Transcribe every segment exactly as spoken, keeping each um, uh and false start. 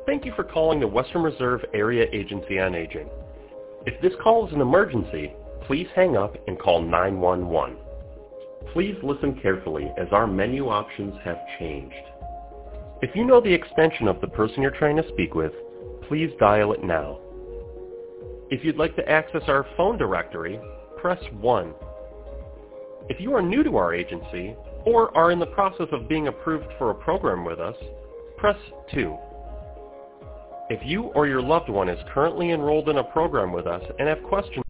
Thank you for calling the Western Reserve Area Agency on Aging. If this call is an emergency, please hang up and call nine one one. Please listen carefully as our menu options have changed. If you know the extension of the person you're trying to speak with, please dial it now. If you'd like to access our phone directory, press one. If you are new to our agency or are in the process of being approved for a program with us, press two. If you or your loved one is currently enrolled in a program with us and have questions,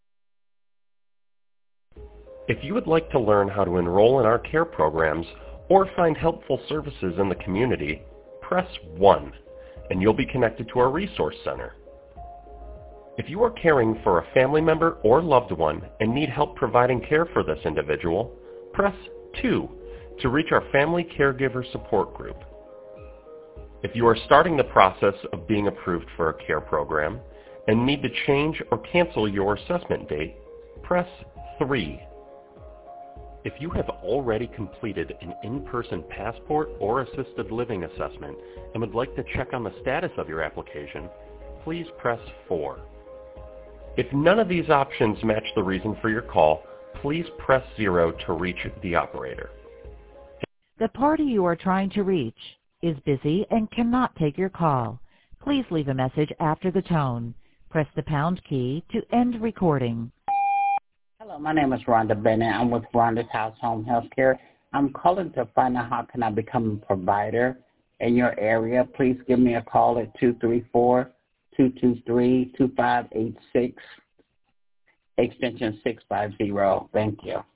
if you would like to learn how to enroll in our care programs or find helpful services in the community, press one, and you'll be connected to our resource center. If you are caring for a family member or loved one and need help providing care for this individual, press two to reach our Family Caregiver Support Group. If you are starting the process of being approved for a care program and need to change or cancel your assessment date, press three. If you have already completed an in-person passport or assisted living assessment and would like to check on the status of your application, please press four. If none of these options match the reason for your call, please press zero to reach the operator. The party you are trying to reach is busy and cannot take your call. Please leave a message after the tone. Press the pound key to end recording. Hello, my name is Rhonda Bennett. I'm with Rhonda's House Home Healthcare. I'm calling to find out how can I become a provider in your area. Please give me a call at two three four, two two three, two five eight six, extension six five zero. Thank you.